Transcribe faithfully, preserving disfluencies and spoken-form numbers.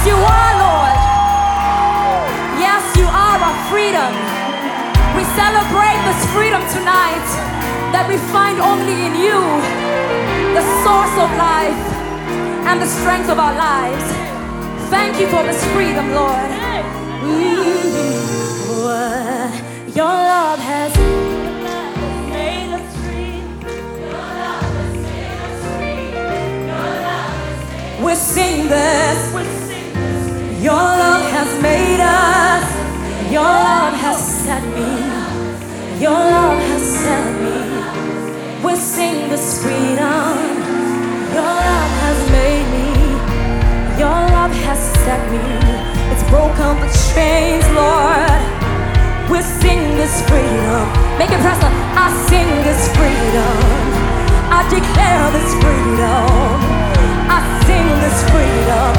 you are, Lord. Yes, you are our freedom. We celebrate this freedom tonight that we find only in you, the source of life and the strength of our lives. Thank you for this freedom, Lord. Mm-hmm. What your love has made us free. Your love has made us free. Your love has made us free. We sing this. We sing this. Your love has made us. Your love has set me. Your love has set me. We sing this freedom. Your love has made me. Your love has set me. It's broken the chains, Lord. We sing this freedom. Make it personal. I sing this freedom. I declare this freedom. I sing this freedom.